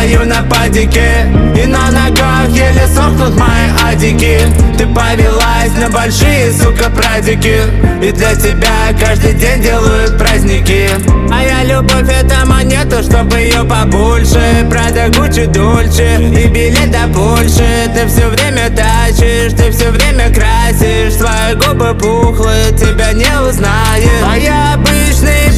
стою на падике, и на ногах еле сохнут мои адики. Ты повелась на большие, сука, прадики, и для тебя каждый день делают праздники. Моя любовь это монета, чтобы ее побольше. Прада, Гуччи, Дольче и билет до Польши. Ты все время тащишь, ты все время красишь. Твои губы пухлые, тебя не узнаешь. А я обычный,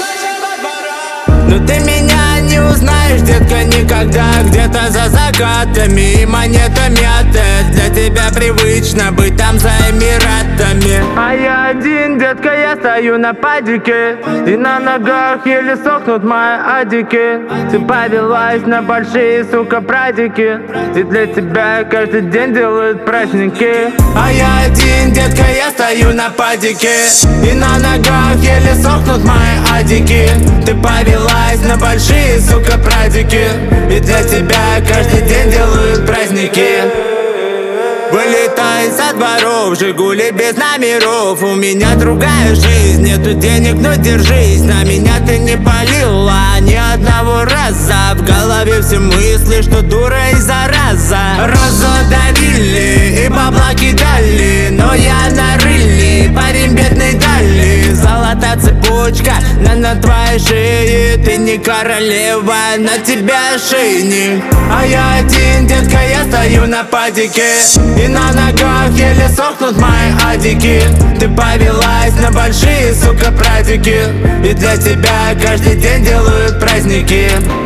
но ты меня не узнаешь, детка, никогда. Где-то за закатами и монетами отель. Для тебя привычно быть там за Эмиратами. А я один, детка, я стою на падике, и на ногах еле сохнут мои адики. Ты повелась на большие, сука, прадики, и для тебя каждый день делают праздники. А я один, детка, я стою на падике, и на ногах еле сохнут мои адики. Ты повелась на большие, сука, прадики, и для тебя каждый день делают праздники. Вылетай со дворов, Жигули без номеров. У меня другая жизнь, нету денег, но держись. На меня ты не палила ни одного раза. В голове все мысли, что дура и зараза. Розу давили и бабла кидали, но я на рыле, парень бедный дали. Золотая цепочка на твоей шее. Ты не королева, на тебя ошейник. А я один, детка, я стою на падике, и на ногах еле сохнут мои адики. Ты повелась на большие, сука, прадики, и для тебя каждый день делают праздники.